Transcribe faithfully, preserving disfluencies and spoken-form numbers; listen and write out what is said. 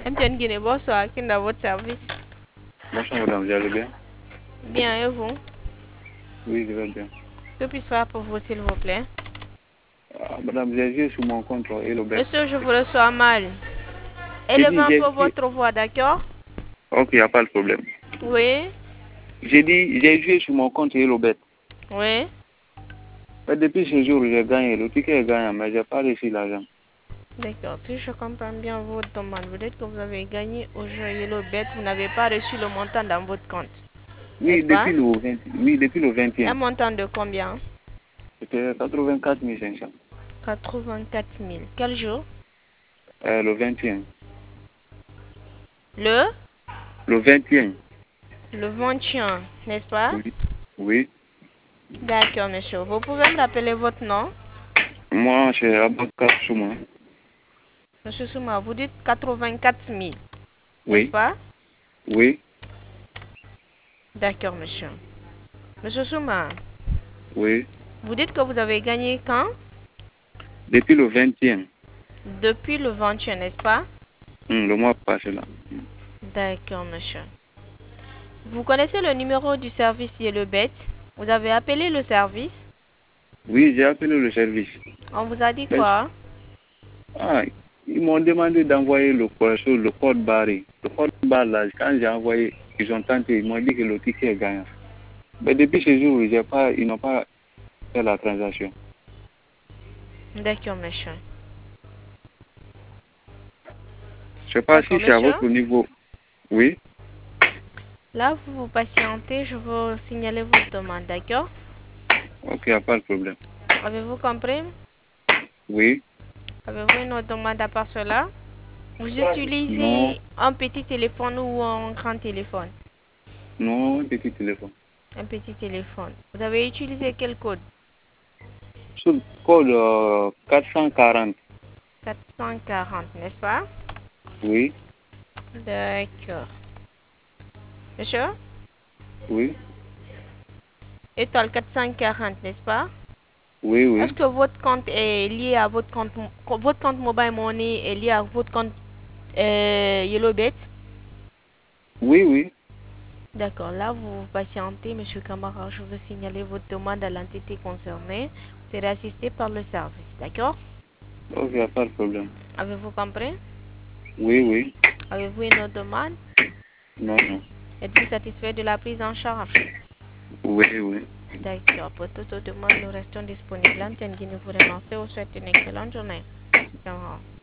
Antoine Guinée, bonsoir. Qui est dans votre service? Bonsoir madame, vous allez bien? Bien, et vous? Oui, je vais bien. Que puis-je faire pour vous, s'il vous plaît? Ah, madame, j'ai joué sur mon compte et le bet. Monsieur, je vous reçois mal. J'ai Élevez dit, un j'ai peu joué. votre voix, d'accord? Ok, il n'y a pas de problème. Oui, J'ai dit, j'ai joué sur mon compte et le bet. oui. Mais depuis ce jour, j'ai gagné. Le ticket est gagnant, mais j'ai pas reçu l'argent. D'accord, si je comprends bien votre demande, vous dites que vous avez gagné au jeu Yellow Bet, vous n'avez pas reçu le montant dans votre compte, Oui, n'est-ce pas? depuis le vingt, oui, depuis le Un vingt et un. montant de combien? C'était quatre-vingt-quatre mille cinq cents. quatre-vingt-quatre mille. Quel jour? Euh, le vingt et un. Le? Le vingt et un. Le vingt et un, n'est-ce pas? Oui. Oui. D'accord, monsieur. Vous pouvez me rappeler votre nom? Moi, c'est Abakar Souma. Monsieur Souma, vous dites quatre-vingt-quatre mille, n'est-ce Oui. pas? Oui. D'accord, monsieur. Monsieur Souma, Oui. vous dites que vous avez gagné quand? Depuis le vingt et un. Depuis le vingt et un, n'est-ce pas? Hum, le mois passé là. D'accord, monsieur. Vous connaissez le numéro du service Yellow Bet? Vous avez appelé le service? Oui, j'ai appelé le service. On vous a dit Mais, quoi? ah, ils m'ont demandé d'envoyer le code, le code barré. Le code barre là, quand j'ai envoyé, ils ont tenté, ils m'ont dit que le ticket est gagnant. Mais depuis ce jour, j'ai pas, ils n'ont pas fait la transaction. D'accord, monsieur. Je sais pas D'accord, si c'est à monsieur. votre niveau. Oui. Là, vous vous patientez, je vais signaler votre demande, d'accord? Ok, il n'y a pas de problème. Avez-vous compris? Oui. Avez-vous une autre demande à part cela? Vous Non, utilisez un petit téléphone ou un grand téléphone? non, petit téléphone. Un petit téléphone. Vous avez utilisé quel code? Sur le code euh, quatre cent quarante. quatre cent quarante, n'est-ce pas? Oui. D'accord. Monsieur? Oui. Étoile quatre cent quarante, n'est-ce pas? Oui, Est-ce oui. que votre compte est lié à votre compte, votre compte Mobile Money est lié à votre compte euh, YellowBet? Oui, oui. D'accord, là vous patientez, monsieur Camara, je veux signaler votre demande à l'entité concernée. Vous serez assisté par le service, d'accord? Ok, il n'y a pas de problème. Avez-vous compris? Oui, oui. Avez-vous une autre demande? Non, non. Êtes-vous satisfait de la prise en charge? Oui, oui. D'accord, pour toute autre demande, nous restons disponibles. Antenne Guinée vous remercie. Vous souhaite une excellente journée. Au revoir.